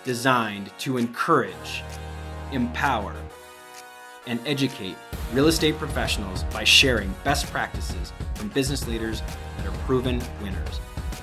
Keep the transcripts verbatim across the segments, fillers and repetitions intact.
designed to encourage, empower, and educate real estate professionals by sharing best practices from business leaders that are proven winners.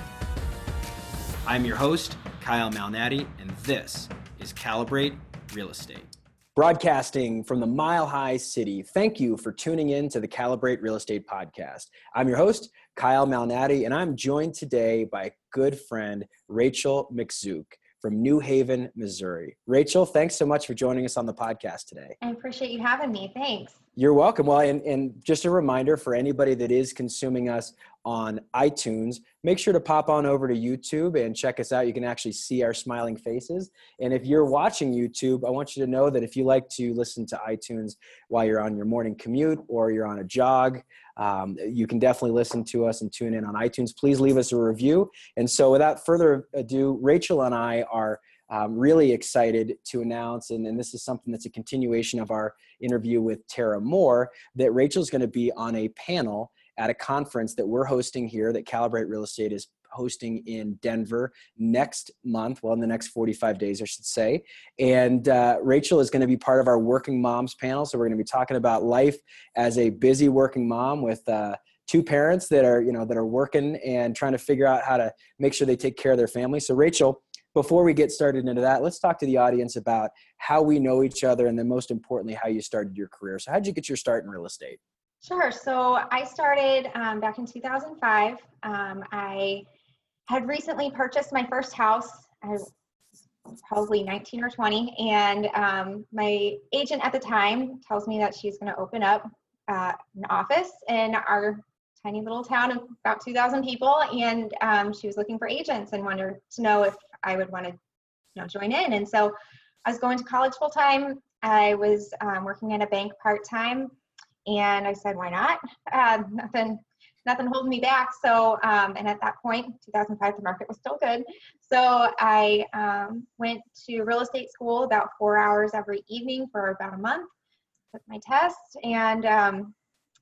I'm your host, Kyle Malnati, and this is Calibrate Real Estate. Broadcasting from the Mile High City, thank you for tuning in to the Calibrate Real Estate Podcast. I'm your host, Kyle Malnati, and I'm joined today by good friend, Rachel McZook from New Haven, Missouri. Rachel, thanks so much for joining us on the podcast today. I appreciate you having me. Thanks. You're welcome. Well, and, and just a reminder for anybody that is consuming us on iTunes, make sure to pop on over to YouTube and check us out. You can actually see our smiling faces. And if you're watching YouTube, I want you to know that if you like to listen to iTunes while you're on your morning commute or you're on a jog, um, you can definitely listen to us and tune in on iTunes. Please leave us a review. And so without further ado, Rachel and I are Um, really excited to announce, and, and this is something that's a continuation of our interview with Tara Moore, that Rachel's going to be on a panel at a conference that we're hosting here, that Calibrate Real Estate is hosting in Denver next month, well, in the next forty-five days, I should say. And uh, Rachel is going to be part of our Working Moms panel. So we're going to be talking about life as a busy working mom with uh, two parents that are, you know, that are working and trying to figure out how to make sure they take care of their family. So Rachel, before we get started into that, let's talk to the audience about how we know each other and then most importantly, how you started your career. So how did you get your start in real estate? Sure. So I started um, back in two thousand five. Um, I had recently purchased my first house. I was probably nineteen or twenty. And um, my agent at the time tells me that she's going to open up uh, an office in our tiny little town of about two thousand people. And um, she was looking for agents and wanted to know if I would want to, you know, join in. And so I was going to college full time. I was um, working at a bank part time, and I said, why not? Uh, nothing, nothing holding me back. So, um, and at that point, two thousand five, the market was still good. So I um, went to real estate school about four hours every evening for about a month, took my test, and um,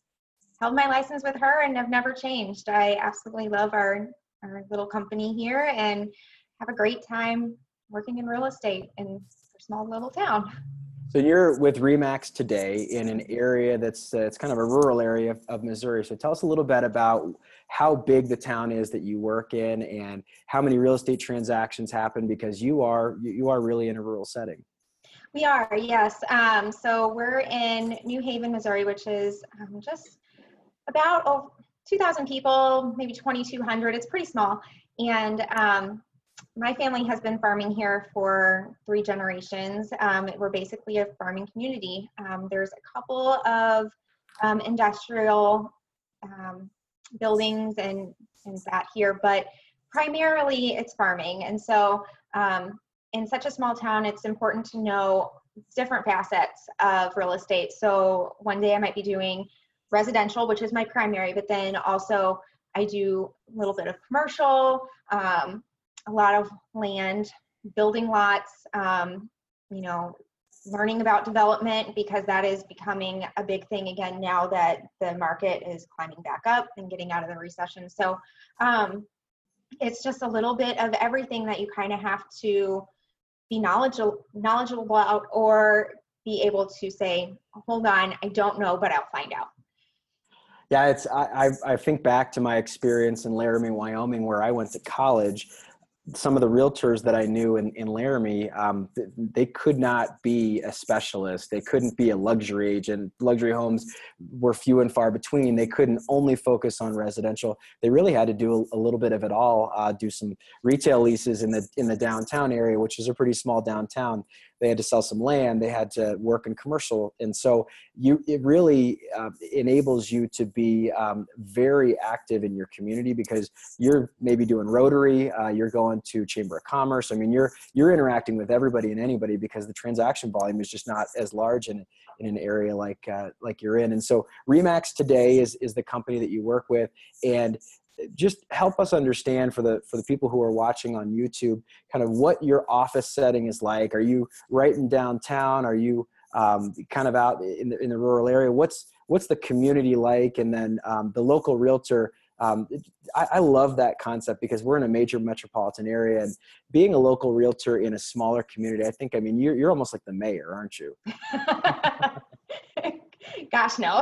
held my license with her, and have never changed. I absolutely love our, our little company here and have a great time working in real estate in a small little town. So you're with RE/MAX today in an area that's uh, it's kind of a rural area of, of Missouri. So tell us a little bit about how big the town is that you work in and how many real estate transactions happen, because you are you are really in a rural setting. We are, yes. Um, so we're in New Haven, Missouri, which is um, just about oh, two thousand people, maybe twenty-two hundred. It's pretty small. And um, my family has been farming here for three generations. Um, we're basically a farming community. Um, there's a couple of um, industrial um, buildings and, and that here, but primarily it's farming. And so um, in such a small town, it's important to know different facets of real estate. So one day I might be doing residential, which is my primary, but then also I do a little bit of commercial, um, a lot of land, building lots, um, you know, learning about development, because that is becoming a big thing again now that the market is climbing back up and getting out of the recession. So um, it's just a little bit of everything that you kind of have to be knowledgeable, knowledgeable about, or be able to say, hold on, I don't know, but I'll find out. Yeah, it's I, I I think back to my experience in Laramie, Wyoming, where I went to college. Some of the realtors that I knew in, in Laramie, um, they could not be a specialist. They couldn't be a luxury agent. Luxury homes were few and far between. They couldn't only focus on residential. They really had to do a, a little bit of it all, uh, do some retail leases in the in the downtown area, which is a pretty small downtown. They had to sell some land. They had to work in commercial. And so you, it really uh, enables you to be um, very active in your community, because you're maybe doing Rotary, uh, you're going to Chamber of Commerce. I mean, you're, you're interacting with everybody and anybody, because the transaction volume is just not as large in, in an area like, uh, like you're in. And so RE/MAX today is, is the company that you work with. And just help us understand, for the for the people who are watching on YouTube, kind of what your office setting is like. Are you right in downtown? Are you um, kind of out in the in the rural area? What's what's the community like? And then um, the local realtor um, it, I, I love that concept because we're in a major metropolitan area, and being a local realtor in a smaller community, I think, I mean, you're, you're almost like the mayor, aren't you? Gosh, no.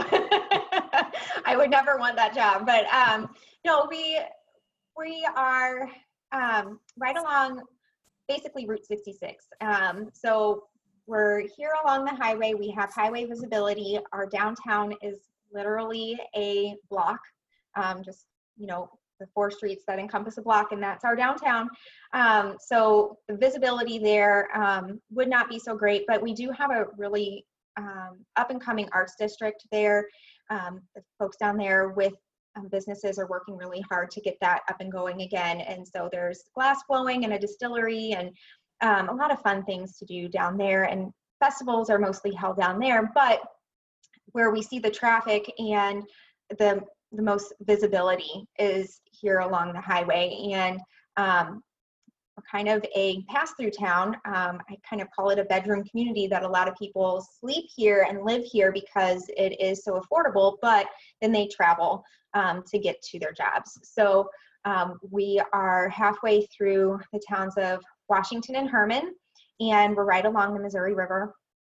I would never want that job. But um, no, we we are um, right along basically Route sixty-six. Um, so we're here along the highway. We have highway visibility. Our downtown is literally a block, um, just, you know, the four streets that encompass a block, and that's our downtown. Um, so the visibility there um, would not be so great, but we do have a really um, up and coming arts district there. Um, the folks down there with um, businesses are working really hard to get that up and going again. And so there's glass blowing and a distillery and um, a lot of fun things to do down there. And festivals are mostly held down there, but where we see the traffic and the the most visibility is here along the highway. And um, we're kind of a pass-through town. Um, I kind of call it a bedroom community, that a lot of people sleep here and live here because it is so affordable, but then they travel um, to get to their jobs. So um, we are halfway through the towns of Washington and Herman, and we're right along the Missouri River.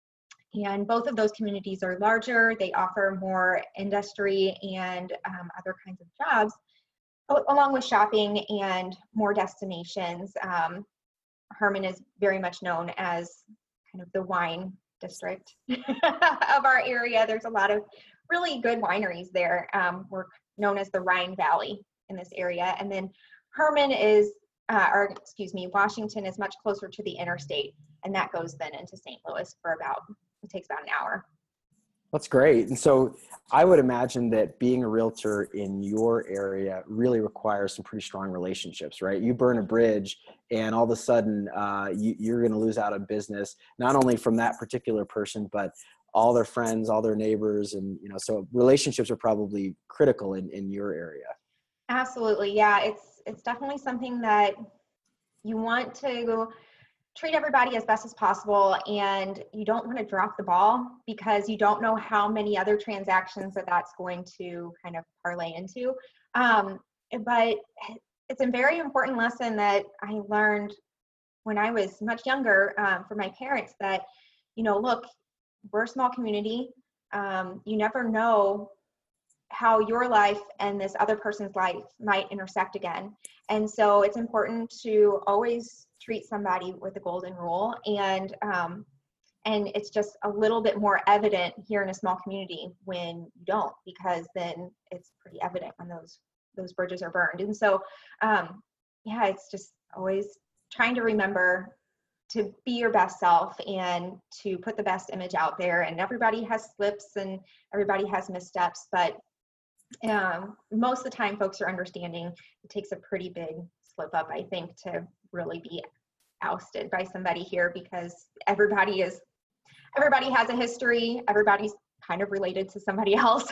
And both of those communities are larger. They offer more industry and um, other kinds of jobs, along with shopping and more destinations. Um, Herman is very much known as kind of the wine district of our area. There's a lot of really good wineries there. Um, we're known as the Rhine Valley in this area. And then Herman is, uh, or excuse me, Washington is much closer to the interstate, and that goes then into Saint Louis for about, it takes about an hour. That's great. And so I would imagine that being a realtor in your area really requires some pretty strong relationships, right? You burn a bridge and all of a sudden uh, you, you're going to lose out on business, not only from that particular person, but all their friends, all their neighbors. And, you know, so relationships are probably critical in, in your area. Absolutely. Yeah. It's, it's definitely something that you want to treat everybody as best as possible, and you don't want to drop the ball because you don't know how many other transactions that that's going to kind of parlay into. Um, but it's a very important lesson that I learned when I was much younger um, from my parents, that, you know, look, we're a small community. Um, you never know how your life and this other person's life might intersect again. And so it's important to always treat somebody with the golden rule. And um, and it's just a little bit more evident here in a small community when you don't, because then it's pretty evident when those those bridges are burned. And so, um, yeah, it's just always trying to remember to be your best self and to put the best image out there. And everybody has slips and everybody has missteps, but um, most of the time folks are understanding. It takes a pretty big slip up, I think, to really be ousted by somebody here, because everybody is, everybody has a history. Everybody's kind of related to somebody else.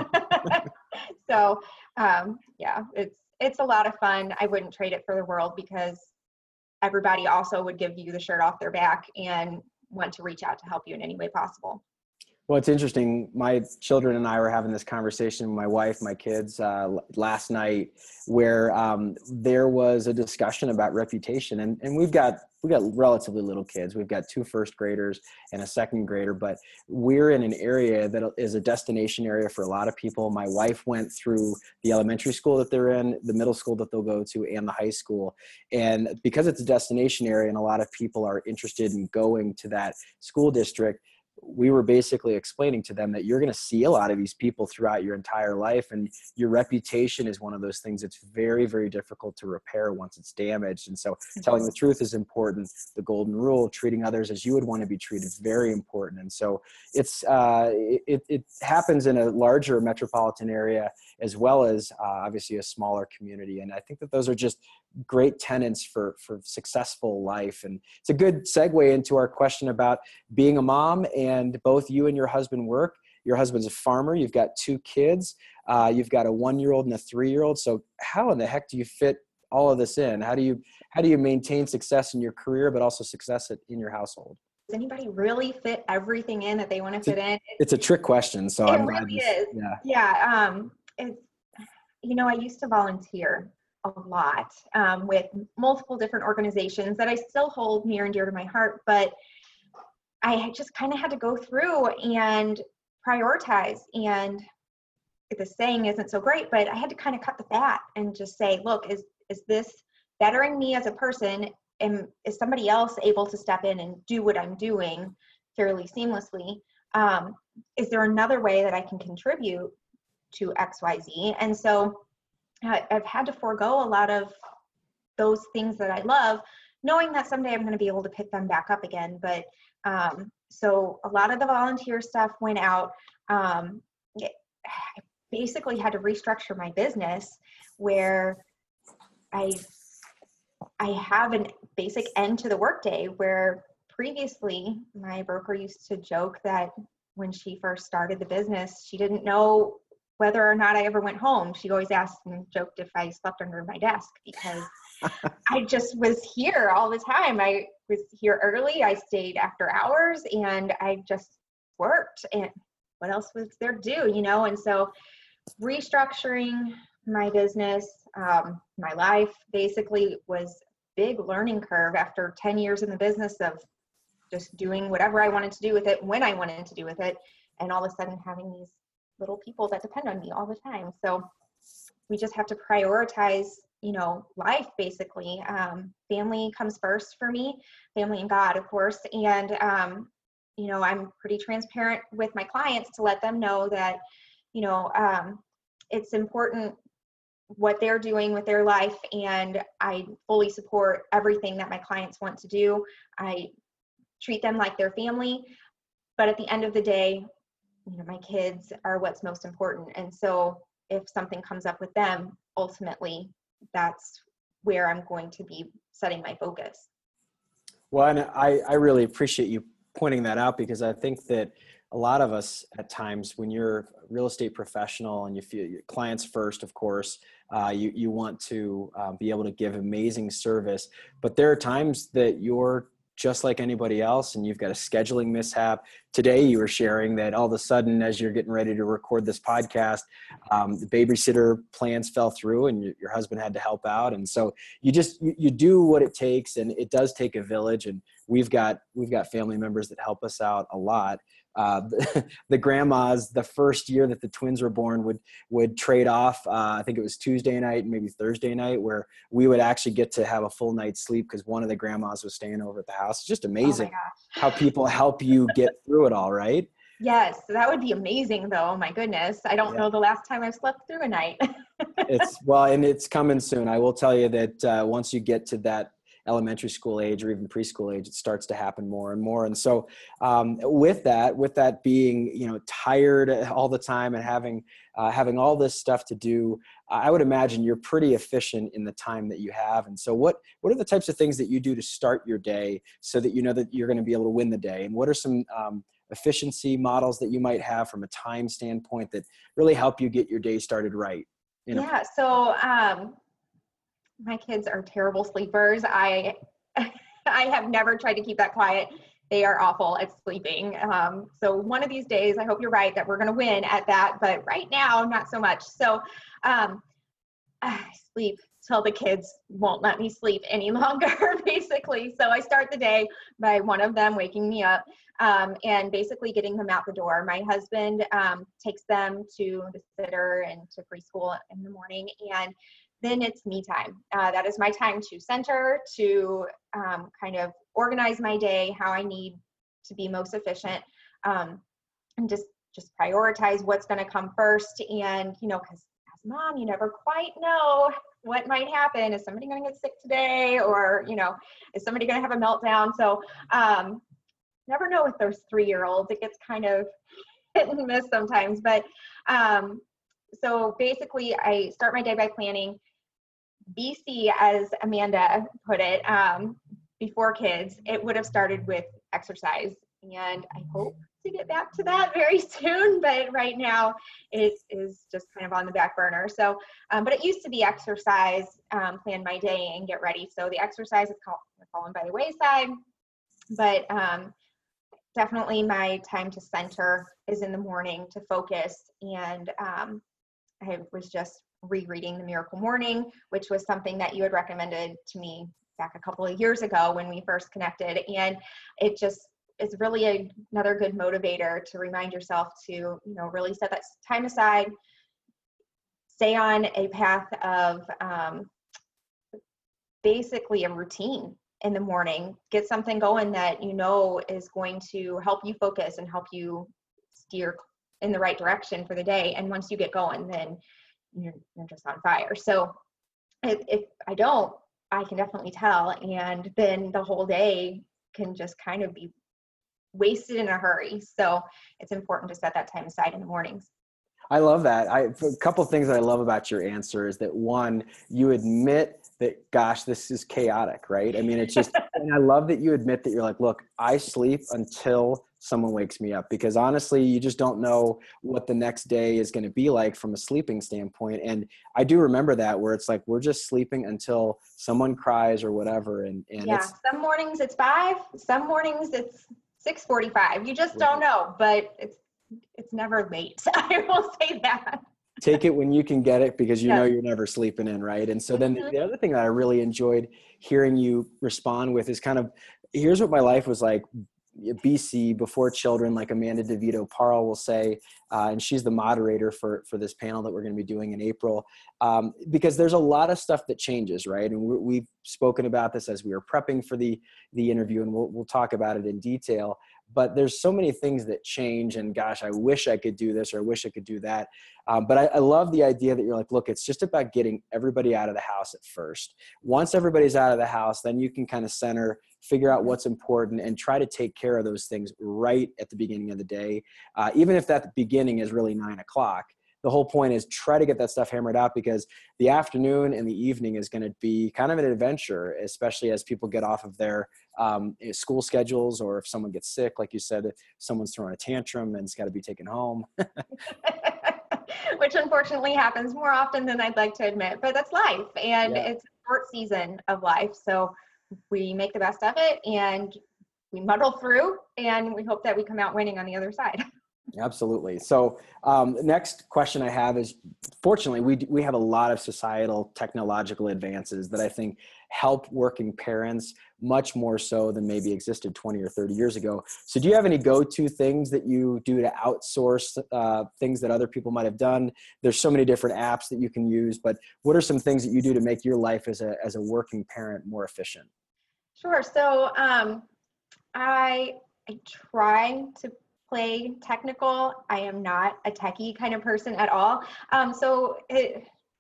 So um, yeah, it's, it's a lot of fun. I wouldn't trade it for the world, because everybody also would give you the shirt off their back and want to reach out to help you in any way possible. Well, it's interesting. My children and I were having this conversation, my wife, my kids, uh, last night, where um, there was a discussion about reputation. And, and we've got we've got relatively little kids. We've got two first graders and a second grader, but we're in an area that is a destination area for a lot of people. My wife went through the elementary school that they're in, the middle school that they'll go to, and the high school. And because it's a destination area and a lot of people are interested in going to that school district, we were basically explaining to them that you're going to see a lot of these people throughout your entire life, and your reputation is one of those things that's very, very difficult to repair once it's damaged. And so telling the truth is important. The golden rule, treating others as you would want to be treated, is very important. And so it's uh, it, it happens in a larger metropolitan area as well as uh, obviously a smaller community. And I think that those are just great tenets for, for successful life. And it's a good segue into our question about being a mom, and both you and your husband work. Your husband's a farmer. You've got two kids. Uh, you've got a one-year-old and a three-year-old. So how in the heck do you fit all of this in? How do you, how do you maintain success in your career, but also success in your household? Does anybody really fit everything in that they want to fit in? It's a trick question. So it I'm really glad you, is. yeah. Yeah. Um, it's, you know, I used to volunteer a lot um, with multiple different organizations that I still hold near and dear to my heart, but I just kind of had to go through and prioritize. And the saying isn't so great, but I had to kind of cut the fat and just say, look, is is this bettering me as a person? And is somebody else able to step in and do what I'm doing fairly seamlessly? Um, is there another way that I can contribute to X Y Z? And so I, I've had to forego a lot of those things that I love, knowing that someday I'm going to be able to pick them back up again. But um, so a lot of the volunteer stuff went out. Um, it, I basically had to restructure my business where I I have a basic end to the workday, where previously my broker used to joke that when she first started the business, she didn't know whether or not I ever went home. She always asked and joked if I slept under my desk, because I just was here all the time. I was here early, I stayed after hours, and I just worked. And what else was there to do, you know? And so restructuring my business, um, my life basically was a big learning curve after ten years in the business of just doing whatever I wanted to do with it when I wanted to do with it, and all of a sudden having these little people that depend on me all the time. So we just have to prioritize, you know, life basically. Um, family comes first for me, family and God, of course. And, um, you know, I'm pretty transparent with my clients to let them know that, you know, um, it's important what they're doing with their life, and I fully support everything that my clients want to do. I treat them like their family, but at the end of the day, you know, my kids are what's most important. And so if something comes up with them, ultimately, that's where I'm going to be setting my focus. Well, and I, I really appreciate you pointing that out, because I think that a lot of us at times, when you're a real estate professional and you feel your clients first, of course, uh, you, you want to uh, be able to give amazing service, but there are times that you're just like anybody else and you've got a scheduling mishap. Today you were sharing that all of a sudden, as you're getting ready to record this podcast, um, the babysitter plans fell through and your, your husband had to help out. And so you just, you, you do what it takes, and it does take a village. And we've got, we've got family members that help us out a lot. Uh, the, the grandmas, the first year that the twins were born, would would trade off. Uh, I think it was Tuesday night and maybe Thursday night, where we would actually get to have a full night's sleep because one of the grandmas was staying over at the house. It's just amazing Oh how people help you get through it all, right? Yes, that would be amazing though. My goodness. I don't Yeah. know the last time I've slept through a night. It's well, and it's coming soon. I will tell you that uh, once you get to that elementary school age or even preschool age, it starts to happen more and more. And so um, with that, with that being, you know, tired all the time and having, uh, having all this stuff to do, I would imagine you're pretty efficient in the time that you have. And so what, what are the types of things that you do to start your day so that you know that you're going to be able to win the day? And what are some um, efficiency models that you might have from a time standpoint that really help you get your day started right? Yeah. So, um, my kids are terrible sleepers. I I have never tried to keep that quiet. They are awful at sleeping. Um, so one of these days, I hope you're right that we're going to win at that. But right now, not so much. So um, I sleep till the kids won't let me sleep any longer, basically. So I start the day by one of them waking me up um, and basically getting them out the door. My husband um, takes them to the sitter and to preschool in the morning, and then it's me time. Uh, that is my time to center, to um, kind of organize my day, how I need to be most efficient, um, and just just prioritize what's going to come first. And, you know, because as mom, you never quite know what might happen. Is somebody going to get sick today? Or, you know, is somebody going to have a meltdown? So um, never know with those three-year-olds. It gets kind of hit and miss sometimes. But um, so basically, I start my day by planning. B C, as Amanda put it, um, before kids, it would have started with exercise. And I hope to get back to that very soon. But right now, it is just kind of on the back burner. So, um, but it used to be exercise, um, plan my day and get ready. So the exercise is called, fallen by the wayside. But um, definitely my time to center is in the morning to focus. And um, I was just rereading The Miracle Morning, which was something that you had recommended to me back a couple of years ago when we first connected. And it just is really a, another good motivator to remind yourself to, you know, really set that time aside, stay on a path of um, basically a routine in the morning, get something going that you know is going to help you focus and help you steer in the right direction for the day. And once you get going, then you're, you're just on fire. So if, if I don't, I can definitely tell. And then the whole day can just kind of be wasted in a hurry. So it's important to set that time aside in the mornings. I love that. I, a couple of things that I love about your answer is that, one, you admit that, gosh, this is chaotic, right? I mean, it's just, and I love that you admit that you're like, look, I sleep until someone wakes me up, because honestly, you just don't know what the next day is going to be like from a sleeping standpoint. And I do remember that, where it's like, we're just sleeping until someone cries or whatever. And, and yeah, it's, some mornings it's five, some mornings it's six forty-five. You just don't know, but it's, it's never late. I will say that. Take it when you can get it, because you Yes. know you're never sleeping in, right? And so then Mhm. the other thing that I really enjoyed hearing you respond with is kind of, here's what my life was like B C, before children, like Amanda DeVito Parle will say, uh, and she's the moderator for, for this panel that we're going to be doing in April, um, because there's a lot of stuff that changes, right? And we, we've spoken about this as we were prepping for the, the interview, and we'll, we'll talk about it in detail. But there's so many things that change, and gosh, I wish I could do this, or I wish I could do that. Um, but I, I love the idea that you're like, look, it's just about getting everybody out of the house at first. Once everybody's out of the house, then you can kind of center, figure out what's important, and try to take care of those things right at the beginning of the day. Uh, even if that beginning is really nine o'clock, the whole point is try to get that stuff hammered out, because the afternoon and the evening is going to be kind of an adventure, especially as people get off of their um, school schedules, or if someone gets sick, like you said, if someone's throwing a tantrum and it's got to be taken home. Which unfortunately happens more often than I'd like to admit, but that's life, and Yeah. it's a short season of life. So we make the best of it, and we muddle through, and we hope that we come out winning on the other side. Absolutely. So um, next question I have is, fortunately, we we have a lot of societal technological advances that I think help working parents much more so than maybe existed twenty or thirty years ago. So do you have any go-to things that you do to outsource uh, things that other people might have done? There's so many different apps that you can use, but what are some things that you do to make your life as a, as a working parent more efficient? Sure. So um, I, I try to play technical. I am not a techie kind of person at all. Um, so it,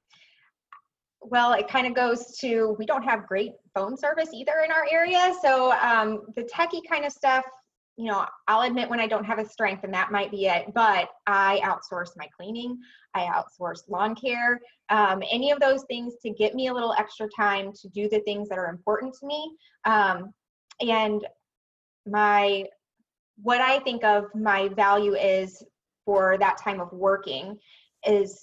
well, it kind of goes to, we don't have great phone service either in our area. So um, the techie kind of stuff, you know, I'll admit when I don't have a strength, and that might be it, but I outsource my cleaning. I outsource lawn care, um, any of those things to get me a little extra time to do the things that are important to me. Um, and my, what I think of my value is for that time of working is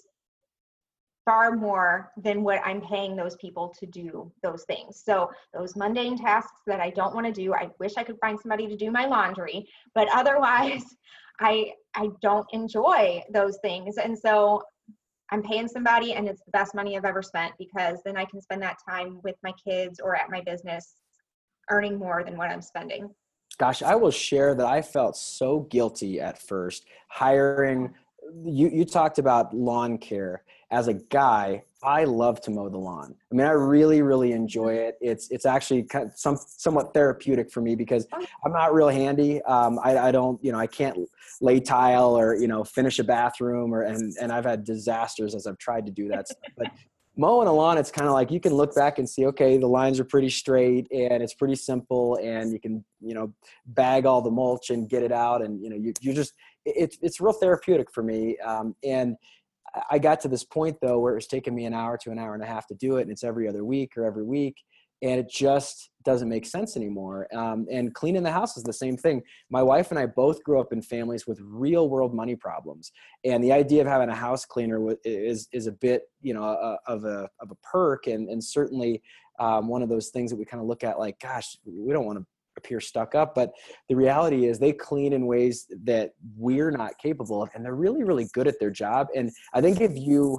far more than what I'm paying those people to do those things. So those mundane tasks that I don't want to do, I wish I could find somebody to do my laundry, but otherwise I I don't enjoy those things. And so I'm paying somebody, and it's the best money I've ever spent, because then I can spend that time with my kids or at my business earning more than what I'm spending. Gosh, I will share that I felt so guilty at first hiring. You, you talked about lawn care. As a guy, I love to mow the lawn. I mean, I really, really enjoy it. It's it's actually kind of some, somewhat therapeutic for me, because I'm not real handy. Um, I, I don't, you know, I can't lay tile or, you know, finish a bathroom, or and and I've had disasters as I've tried to do that stuff. But mowing a lawn, it's kind of like you can look back and see, okay, the lines are pretty straight and it's pretty simple, and you can, you know, bag all the mulch and get it out, and you know, you you just it's it's real therapeutic for me. Um, and I got to this point though where it was taking me an hour to an hour and a half to do it, and it's every other week or every week, and it just doesn't make sense anymore. Um, and cleaning the house is the same thing. My wife and I both grew up in families with real world money problems, and the idea of having a house cleaner is is a bit, you know, a, of a of a perk, and and certainly um, one of those things that we kind of look at like, gosh, we don't want to appear stuck up, but the reality is they clean in ways that we're not capable of, and they're really, really good at their job. And I think if you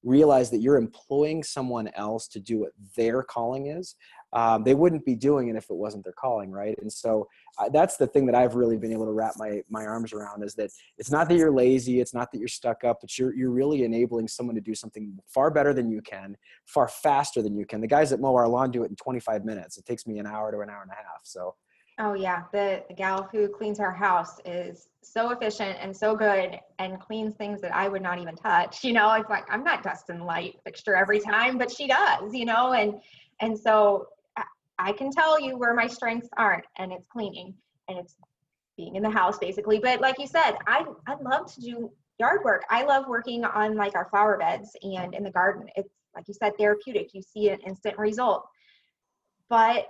realize that you're employing someone else to do what their calling is, um, they wouldn't be doing it if it wasn't their calling, right? And so uh, that's the thing that I've really been able to wrap my my arms around, is that it's not that you're lazy, it's not that you're stuck up, but you're you're really enabling someone to do something far better than you can, far faster than you can. The guys that mow our lawn do it in twenty-five minutes. It takes me an hour to an hour and a half. So. Oh yeah, the, the gal who cleans our house is so efficient and so good and cleans things that I would not even touch. You know, it's like, I'm not dusting the light fixture every time, but she does, you know, and and so I, I can tell you where my strengths aren't, and it's cleaning and it's being in the house basically. But like you said, I I love to do yard work. I love working on like our flower beds and in the garden. It's like you said, therapeutic. You see an instant result, but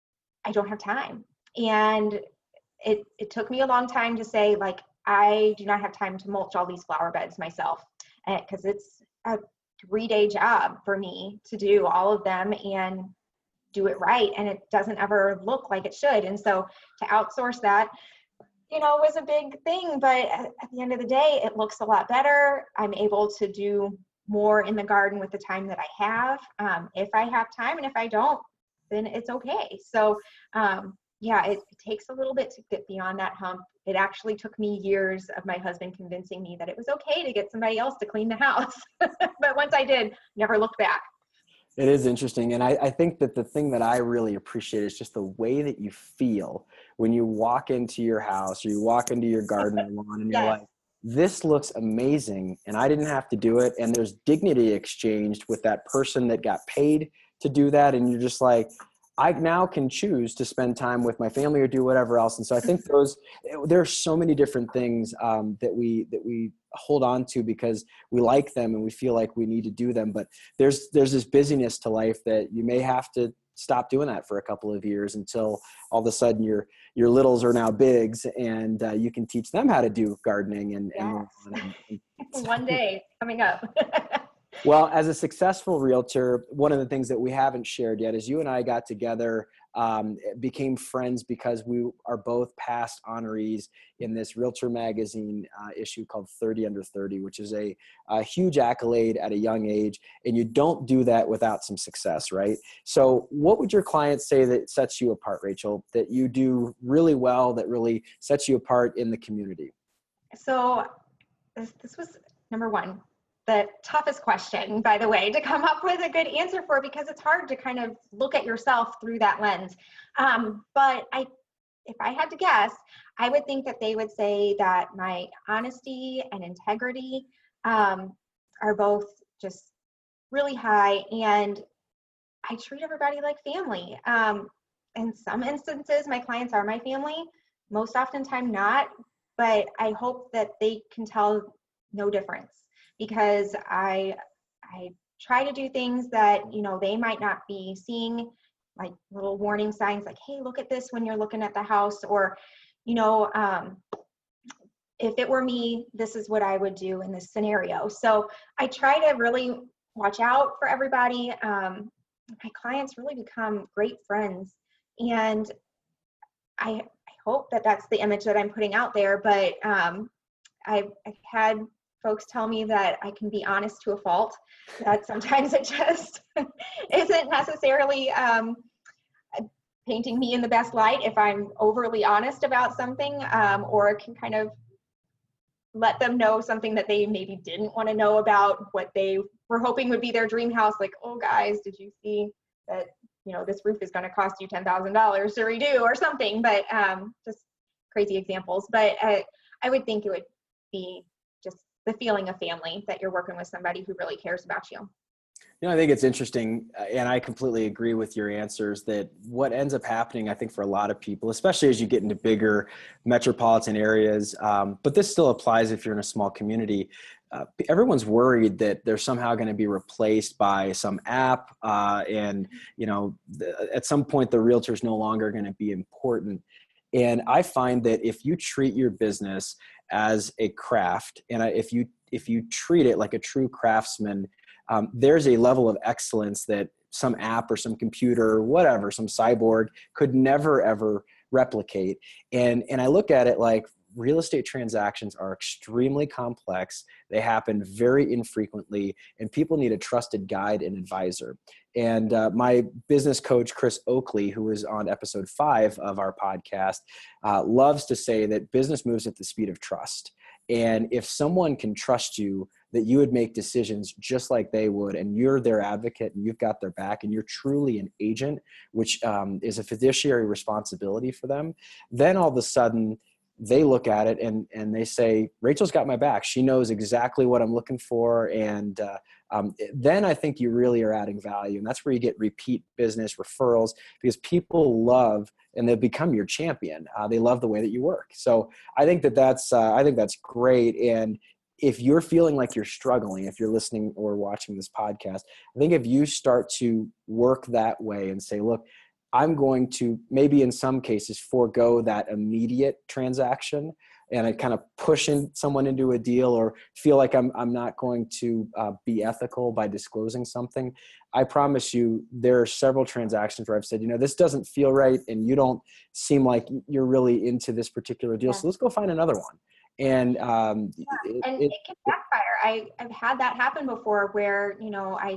I don't have time. And it, it took me a long time to say, like, I do not have time to mulch all these flower beds myself, because it's a three day job for me to do all of them and do it right. And it doesn't ever look like it should. And so to outsource that, you know, was a big thing. But at, at the end of the day, it looks a lot better. I'm able to do more in the garden with the time that I have. Um, if I have time, and if I don't, then it's okay. So, um, yeah, it, it takes a little bit to get beyond that hump. It actually took me years of my husband convincing me that it was okay to get somebody else to clean the house. But once I did, never looked back. It is interesting. And I, I think that the thing that I really appreciate is just the way that you feel when you walk into your house or you walk into your garden or lawn, and you're Yes. like, this looks amazing and I didn't have to do it. And there's dignity exchanged with that person that got paid to do that. And you're just like, I now can choose to spend time with my family or do whatever else. And so I think those, there are so many different things um, that we, that we hold on to because we like them and we feel like we need to do them. But there's, there's this busyness to life that you may have to stop doing that for a couple of years until all of a sudden your, your littles are now bigs and uh, you can teach them how to do gardening and, Yes. and, and, and One day coming up. Well, as a successful realtor, one of the things that we haven't shared yet is you and I got together, um, became friends because we are both past honorees in this Realtor Magazine uh, issue called thirty under thirty, which is a, a huge accolade at a young age. And you don't do that without some success, right? So what would your clients say that sets you apart, Rachel, that you do really well, that really sets you apart in the community? So this, this was number one. The toughest question, by the way, to come up with a good answer for, because it's hard to kind of look at yourself through that lens. Um, but I, if I had to guess, I would think that they would say that my honesty and integrity um, are both just really high, and I treat everybody like family. Um, in some instances, my clients are my family, most oftentimes not, but I hope that they can tell no difference. Because I I try to do things that, you know, they might not be seeing, like little warning signs like, hey, look at this when you're looking at the house, or, you know, um, if it were me, this is what I would do in this scenario. So I try to really watch out for everybody. Um, my clients really become great friends, and I, I hope that that's the image that I'm putting out there. But um, I've, I've had folks tell me that I can be honest to a fault, that sometimes it just isn't necessarily um, painting me in the best light if I'm overly honest about something, um, or can kind of let them know something that they maybe didn't want to know about what they were hoping would be their dream house. Like, oh guys, did you see that, you know, this roof is going to cost you ten thousand dollars to redo or something, but um, just crazy examples. But uh, I would think it would be just the feeling of family, that you're working with somebody who really cares about you. You know, I think it's interesting, uh, and I completely agree with your answers, that what ends up happening, I think, for a lot of people, especially as you get into bigger metropolitan areas, um, but this still applies if you're in a small community, uh, everyone's worried that they're somehow going to be replaced by some app, uh, and, you know, the, at some point the realtor is no longer going to be important. And I find that if you treat your business as a craft, and if you if you treat it like a true craftsman, um, there's a level of excellence that some app or some computer or whatever, some cyborg could never, ever replicate. And, and I look at it like, real estate transactions are extremely complex. They happen very infrequently, and people need a trusted guide and advisor. And uh, my business coach, Chris Oakley, who was on episode five of our podcast, uh, loves to say that business moves at the speed of trust. And if someone can trust you, that you would make decisions just like they would, and you're their advocate and you've got their back and you're truly an agent, which um, is a fiduciary responsibility for them, then all of a sudden they look at it and, and they say, Rachel's got my back. She knows exactly what I'm looking for. And uh, um, then I think you really are adding value. And that's where you get repeat business referrals, because people love, and they become your champion. Uh, they love the way that you work. So I think that that's, uh, I think that's great. And if you're feeling like you're struggling, if you're listening or watching this podcast, I think if you start to work that way and say, look, I'm going to maybe in some cases forego that immediate transaction, and I kind of push in someone into a deal, or feel like I'm I'm not going to uh, be ethical by disclosing something. I promise you, there are several transactions where I've said, you know, this doesn't feel right, and you don't seem like you're really into this particular deal. Yeah. So let's go find another one. And um, yeah. it, and it, it can backfire. I I've had that happen before, where you know I.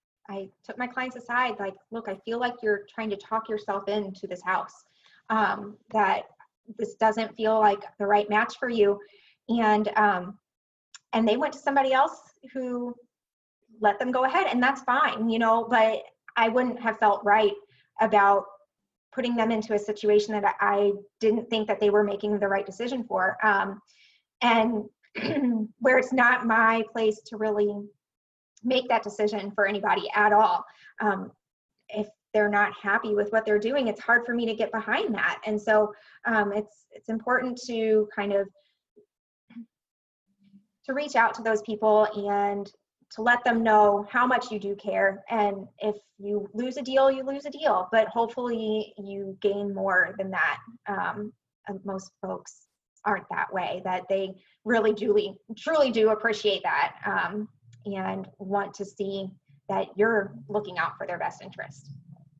I took my clients aside, like, look, I feel like you're trying to talk yourself into this house, um, that this doesn't feel like the right match for you. And, um, and they went to somebody else who let them go ahead, and that's fine, you know, but I wouldn't have felt right about putting them into a situation that I didn't think that they were making the right decision for. Um, and where it's not my place to really make that decision for anybody at all. Um, if they're not happy with what they're doing, it's hard for me to get behind that. And so um, it's it's important to kind of to reach out to those people and to let them know how much you do care. And if you lose a deal, you lose a deal, but hopefully you gain more than that. Um, and most folks aren't that way, that they really truly, truly do appreciate that. Um, and want to see that you're looking out for their best interest.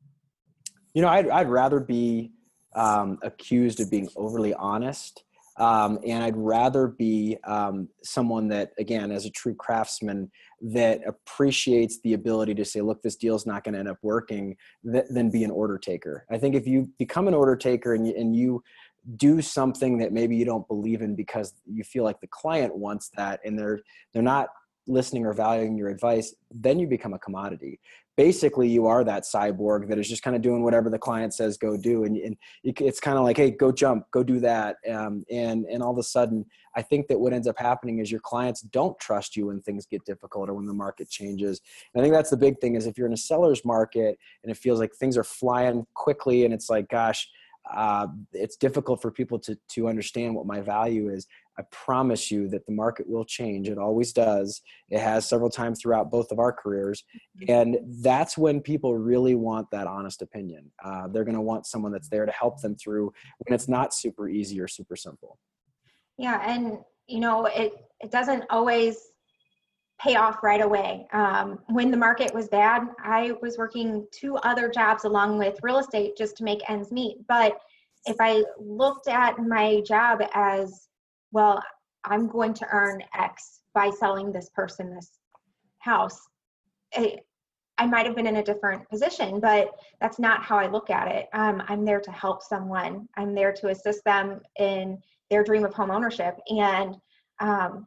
You know, I'd, I'd rather be um, accused of being overly honest. Um, and I'd rather be um, someone that, again, as a true craftsman, that appreciates the ability to say, look, this deal's not going to end up working, th- than be an order taker. I think if you become an order taker and you, and you do something that maybe you don't believe in because you feel like the client wants that, and they're they're not listening or valuing your advice, then you become a commodity. Basically, you are that cyborg that is just kind of doing whatever the client says go do. And, and it's kind of like, hey, go jump, go do that. Um, and, and all of a sudden, I think that what ends up happening is your clients don't trust you when things get difficult or when the market changes. And I think that's the big thing, is if you're in a seller's market and it feels like things are flying quickly and it's like, gosh, uh, it's difficult for people to, to understand what my value is. I promise you that the market will change. It always does. It has several times throughout both of our careers. And that's when people really want that honest opinion. Uh, they're going to want someone that's there to help them through when it's not super easy or super simple. Yeah. And, you know, it, it doesn't always pay off right away. Um, when the market was bad, I was working two other jobs along with real estate just to make ends meet. But if I looked at my job as, well, I'm going to earn X by selling this person this house, it, I might have been in a different position, but that's not how I look at it. Um, I'm there to help someone. I'm there to assist them in their dream of home ownership. And um,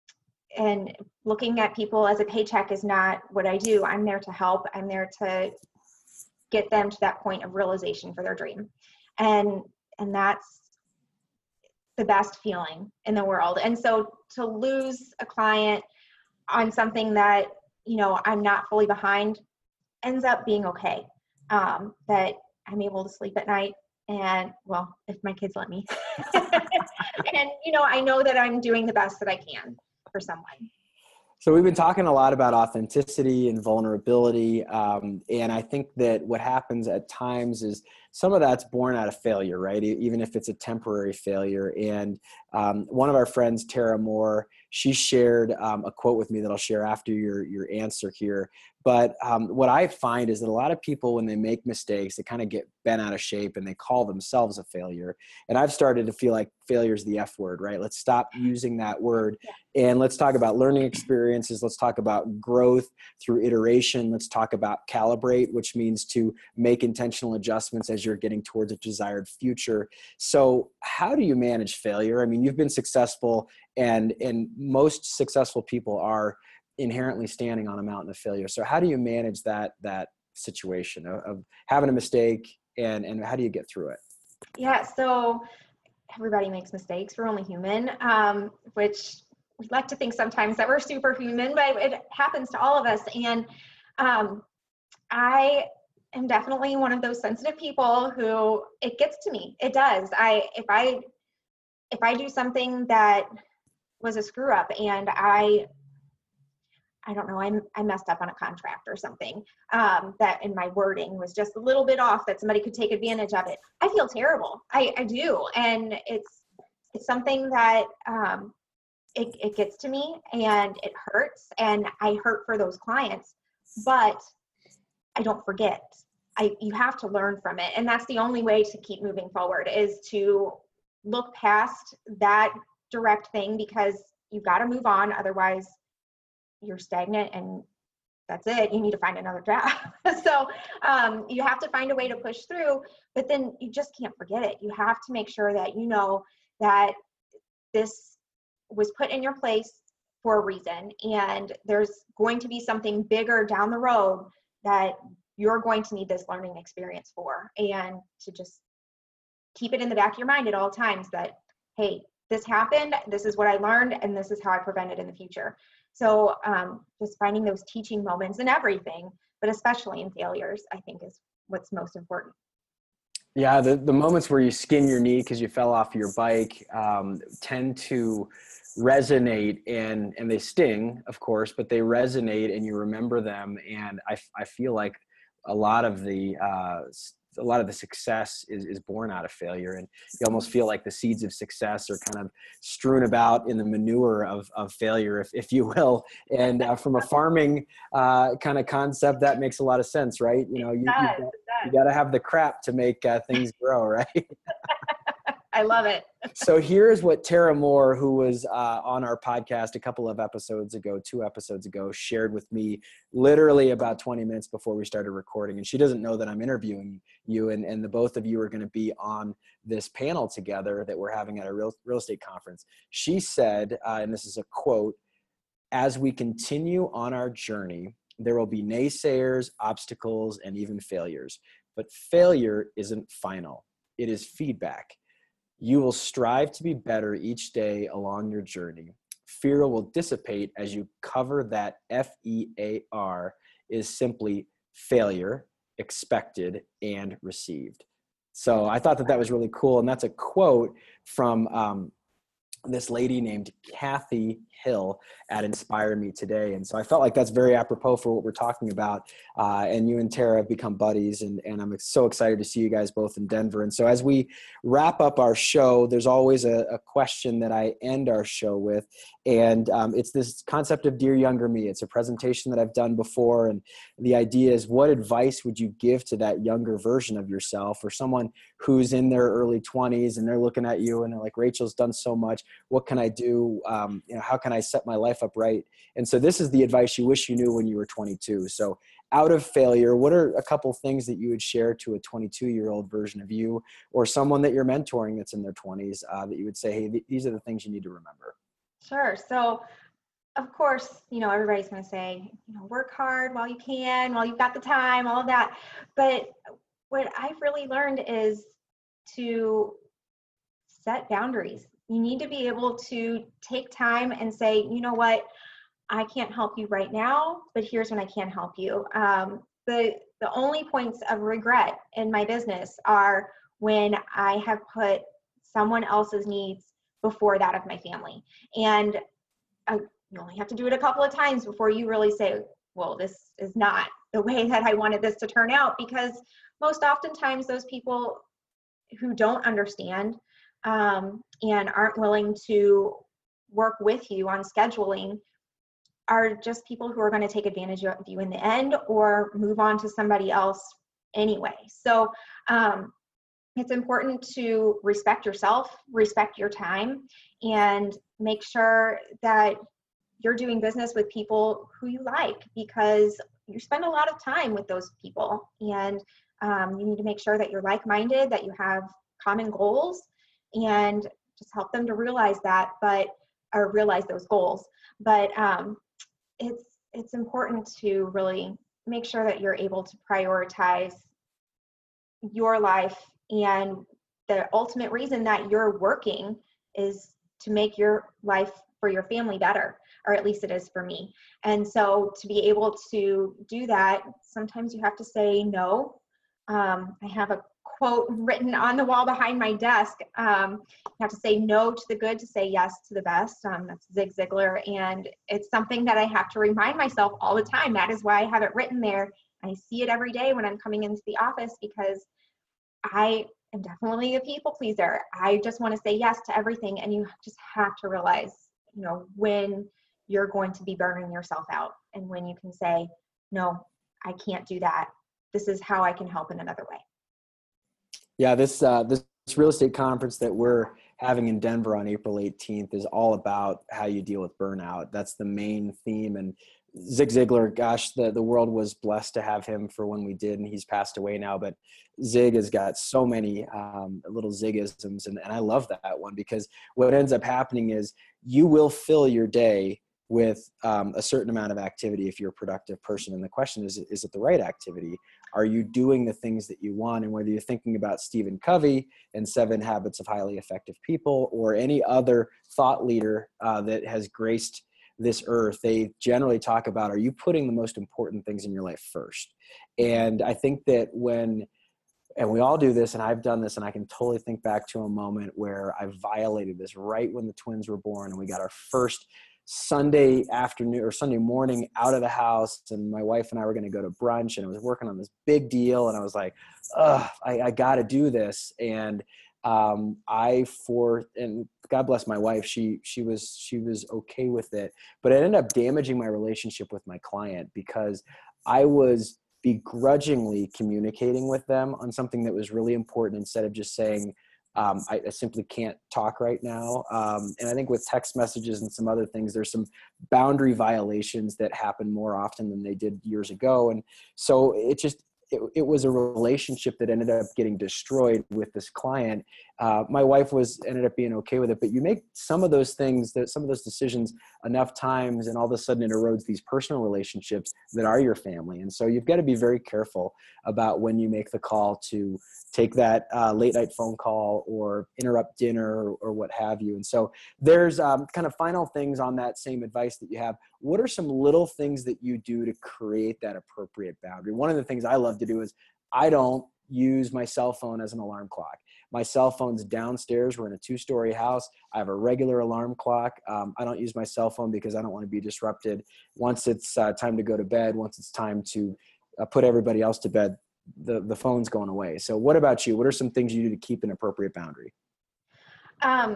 and looking at people as a paycheck is not what I do. I'm there to help. I'm there to get them to that point of realization for their dream. And and that's the best feeling in the world. And so to lose a client on something that, you know, I'm not fully behind ends up being okay. Um, that I'm able to sleep at night, and, well, if my kids let me. And, you know, I know that I'm doing the best that I can for someone. So we've been talking a lot about authenticity and vulnerability. Um, and I think that what happens at times is some of that's born out of failure, right? Even if it's a temporary failure. And um, one of our friends, Tara Moore, she shared um, a quote with me that I'll share after your, your answer here. But um, what I find is that a lot of people, when they make mistakes, they kind of get bent out of shape and they call themselves a failure. And I've started to feel like failure is the F word, right? Let's stop using that word and let's talk about learning experiences. Let's talk about growth through iteration. Let's talk about calibrate, which means to make intentional adjustments as you're getting towards a desired future. So how do you manage failure? I mean, you've been successful, and, and most successful people are inherently standing on a mountain of failure. So how do you manage that, that situation of, of having a mistake, and, and how do you get through it? Yeah. So everybody makes mistakes. We're only human, um, which we like to think sometimes that we're superhuman, but it happens to all of us. And um, I am definitely one of those sensitive people who it gets to me. It does. I, if I, if I do something that was a screw up and I, I don't know, I, I messed up on a contract or something, um, that in my wording was just a little bit off, that somebody could take advantage of it, I feel terrible. I, I do. And it's, it's something that, um, it, it gets to me and it hurts, and I hurt for those clients, but I don't forget. I, you have to learn from it. And that's the only way to keep moving forward, is to look past that direct thing, because you've got to move on. Otherwise you're stagnant and that's it. You need to find another job. So um, you have to find a way to push through, but then you just can't forget it. You have to make sure that you know that this was put in your place for a reason, and there's going to be something bigger down the road that you're going to need this learning experience for, and to just keep it in the back of your mind at all times that, hey, this happened, this is what I learned, and this is how I prevent it in the future. So um, just finding those teaching moments in everything, but especially in failures, I think is what's most important. Yeah, the, the moments where you skin your knee because you fell off your bike um, tend to resonate, and and they sting, of course, but they resonate and you remember them. And I, I feel like a lot of the uh, a lot of the success is, is born out of failure, and you almost feel like the seeds of success are kind of strewn about in the manure of, of failure, if, if you will. And uh, from a farming uh, kind of concept, that makes a lot of sense, right? You know, you, It does, you've got, it does. you got to have the crap to make uh, things grow, right? I love it. So here's what Tara Moore, who was uh, on our podcast a couple of episodes ago, two episodes ago, shared with me literally about twenty minutes before we started recording. And she doesn't know that I'm interviewing you, and, and the both of you are going to be on this panel together that we're having at a real, real estate conference. She said, uh, and this is a quote, "As we continue on our journey, there will be naysayers, obstacles, and even failures. But failure isn't final. It is feedback. You will strive to be better each day along your journey. Fear will dissipate as you cover that F E A R is simply failure, expected, and received." So I thought that that was really cool. And that's a quote from um, this lady named Kathy Hill at Inspire Me Today. And so I felt like that's very apropos for what we're talking about. Uh, and you and Tara have become buddies, and, and I'm so excited to see you guys both in Denver. And so as we wrap up our show, there's always a, a question that I end our show with. And um, it's this concept of Dear Younger Me. It's a presentation that I've done before. And the idea is, what advice would you give to that younger version of yourself, or someone who's in their early twenties and they're looking at you and they're like, Rachel's done so much. What can I do? Um, you know, how can I set my life up right? And so this is the advice you wish you knew when you were twenty-two. So out of failure, what are a couple things that you would share to a twenty-two-year-old version of you, or someone that you're mentoring that's in their twenties, uh, that you would say, hey, th- these are the things you need to remember? Sure. So of course, you know, everybody's going to say, you know, work hard while you can, while you've got the time, all of that. But what I've really learned is to set boundaries. You need to be able to take time and say, you know what, I can't help you right now, but here's when I can help you. Um, the, the only points of regret in my business are when I have put someone else's needs before that of my family. And I, you only have to do it a couple of times before you really say, well, this is not the way that I wanted this to turn out, because most oftentimes those people who don't understand um, and aren't willing to work with you on scheduling are just people who are going to take advantage of you in the end or move on to somebody else anyway. So um, it's important to respect yourself, respect your time, and make sure that you're doing business with people who you like, because you spend a lot of time with those people, and um, you need to make sure that you're like-minded, that you have common goals, and just help them to realize that, but or realize those goals. But um, it's it's important to really make sure that you're able to prioritize your life, and the ultimate reason that you're working is to make your life for your family better, or at least it is for me. And so to be able to do that, sometimes you have to say no. Um, I have a quote written on the wall behind my desk. Um, you have to say no to the good to say yes to the best. Um, that's Zig Ziglar. And it's something that I have to remind myself all the time. That is why I have it written there. I see it every day when I'm coming into the office, because I am definitely a people pleaser. I just want to say yes to everything. And you just have to realize, you know, when you're going to be burning yourself out, and when you can say, no, I can't do that. This is how I can help in another way. Yeah, this uh, this real estate conference that we're having in Denver on April eighteenth is all about how you deal with burnout. That's the main theme. And Zig Ziglar, gosh, the, the world was blessed to have him for when we did, and he's passed away now. But Zig has got so many um, little Zigisms, and, and I love that one, because what ends up happening is you will fill your day with um, a certain amount of activity if you're a productive person. And the question is, is it the right activity? Are you doing the things that you want? And whether you're thinking about Stephen Covey and Seven Habits of Highly Effective People, or any other thought leader uh, that has graced this earth, they generally talk about, are you putting the most important things in your life first? And I think that when, and we all do this, and I've done this, and I can totally think back to a moment where I violated this right when the twins were born, and we got our first Sunday afternoon or Sunday morning out of the house, and my wife and I were going to go to brunch, and I was working on this big deal, and I was like, ugh, I, I got to do this. And um, I, for, and God bless my wife, she, she was, she was okay with it, but it ended up damaging my relationship with my client, because I was begrudgingly communicating with them on something that was really important, instead of just saying, Um, I, I simply can't talk right now. Um, and I think with text messages and some other things, there's some boundary violations that happen more often than they did years ago. And so it just, it, it was a relationship that ended up getting destroyed with this client. Uh, my wife was ended up being okay with it, but you make some of those things, that some of those decisions enough times, and all of a sudden it erodes these personal relationships that are your family. And so you've got to be very careful about when you make the call to take that uh, late night phone call or interrupt dinner, or, or what have you. And so there's um, kind of final things on that same advice that you have. What are some little things that you do to create that appropriate boundary? One of the things I love to do is I don't use my cell phone as an alarm clock. My cell phone's downstairs. We're in a two-story house. I have a regular alarm clock. Um, I don't use my cell phone because I don't want to be disrupted. Once it's uh, time to go to bed, once it's time to uh, put everybody else to bed, the, the phone's going away. So what about you? What are some things you do to keep an appropriate boundary? Um,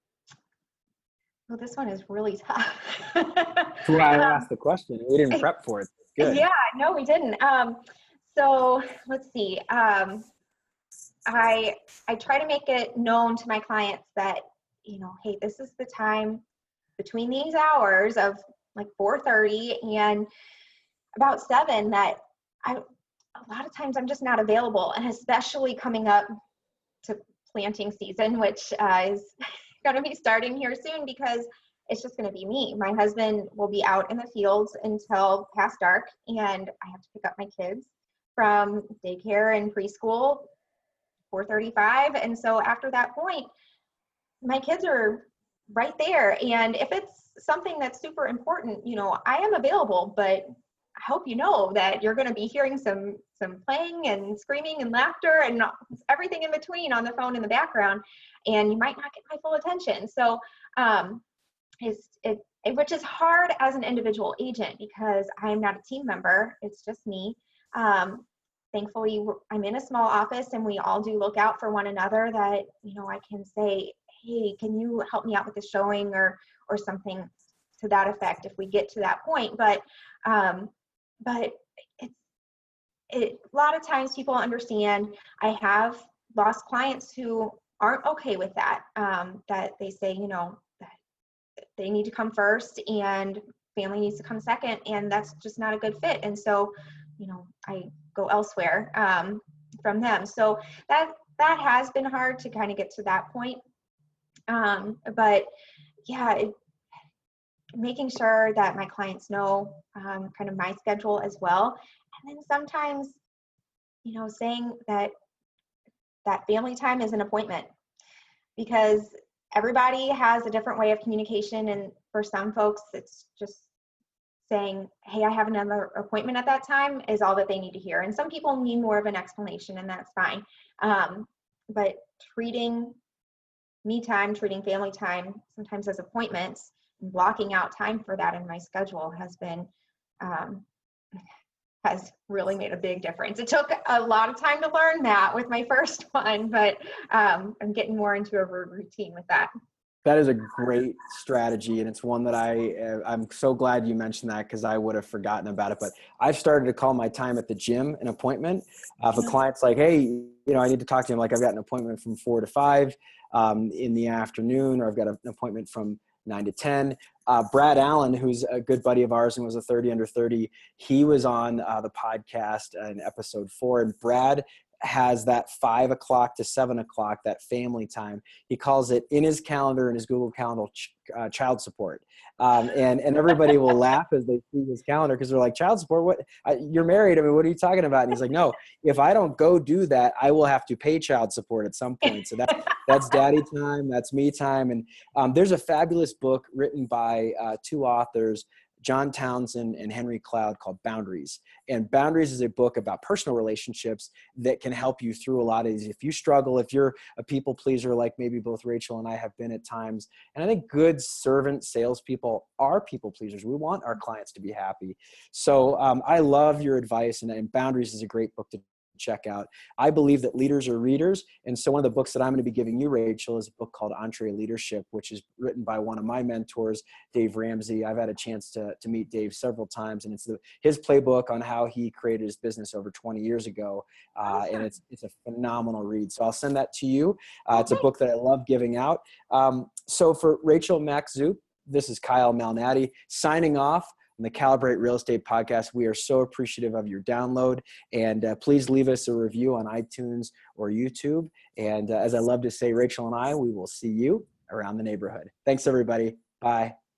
well, this one is really tough. That's why I asked the question. We didn't prep for it. Good. Yeah, no, we didn't. Um, so let's see. Um, I I try to make it known to my clients that, you know, hey, this is the time between these hours of like four thirty and about seven that I, a lot of times I'm just not available, and especially coming up to planting season, which uh, is going to be starting here soon, because it's just going to be me. My husband will be out in the fields until past dark, and I have to pick up my kids from daycare and preschool four thirty-five. And so after that point, my kids are right there. And if it's something that's super important, you know, I am available, but I hope you know that you're going to be hearing some some playing and screaming and laughter and everything in between on the phone in the background, and you might not get my full attention. So um, it's, it, it, which is hard as an individual agent, because I'm not a team member. It's just me. Um, thankfully, I'm in a small office, and we all do look out for one another, that, you know, I can say, hey, can you help me out with the showing or or something to that effect if we get to that point. But, um, but it's, it, a lot of times people understand. I have lost clients who aren't okay with that, um, that they say, you know, that they need to come first and family needs to come second, and that's just not a good fit. And so, you know, I go elsewhere um, from them. So that, that has been hard to kind of get to that point. Um, but yeah, it, making sure that my clients know um, kind of my schedule as well. And then sometimes, you know, saying that that family time is an appointment, because everybody has a different way of communication. And for some folks, it's just saying, hey, I have another appointment at that time is all that they need to hear. And some people need more of an explanation, and that's fine. Um, but treating me time, treating family time sometimes as appointments, blocking out time for that in my schedule has been, um, has really made a big difference. It took a lot of time to learn that with my first one, but um, I'm getting more into a routine with that. That is a great strategy, and it's one that I, uh, I'm so glad you mentioned that, because I would have forgotten about it. But I've started to call my time at the gym an appointment. Uh, if a client's like, hey, you know, I need to talk to him, like I've got an appointment from four to five um, in the afternoon, or I've got an appointment from nine to ten. Uh, Brad Allen, who's a good buddy of ours and was a thirty under thirty, he was on uh, the podcast in episode four, and Brad has that five o'clock to seven o'clock, that family time. He calls it in his calendar, in his Google Calendar, ch- uh, child support. Um, and, and everybody will laugh as they see his calendar, because they're like, child support? What? Uh, you're married. I mean, what are you talking about? And he's like, no, if I don't go do that, I will have to pay child support at some point. So that's, that's daddy time. That's me time. And um, there's a fabulous book written by uh, two authors, John Townsend and Henry Cloud, called Boundaries. And Boundaries is a book about personal relationships that can help you through a lot of these. If you struggle, if you're a people pleaser, like maybe both Rachel and I have been at times, and I think good servant salespeople are people pleasers. We want our clients to be happy. So um, I love your advice, and, and Boundaries is a great book to check out. I believe that leaders are readers. And so one of the books that I'm going to be giving you, Rachel, is a book called EntreLeadership, which is written by one of my mentors, Dave Ramsey. I've had a chance to, to meet Dave several times, and it's the, his playbook on how he created his business over twenty years ago. Uh, and it's, it's a phenomenal read. So I'll send that to you. Uh, it's a book that I love giving out. Um, so for Rachel Mack Zoop, this is Kyle Malnati signing off on the Calibrate Real Estate Podcast. We are so appreciative of your download, and uh, please leave us a review on iTunes or YouTube. And uh, as I love to say, Rachel and I, we will see you around the neighborhood. Thanks, everybody. Bye.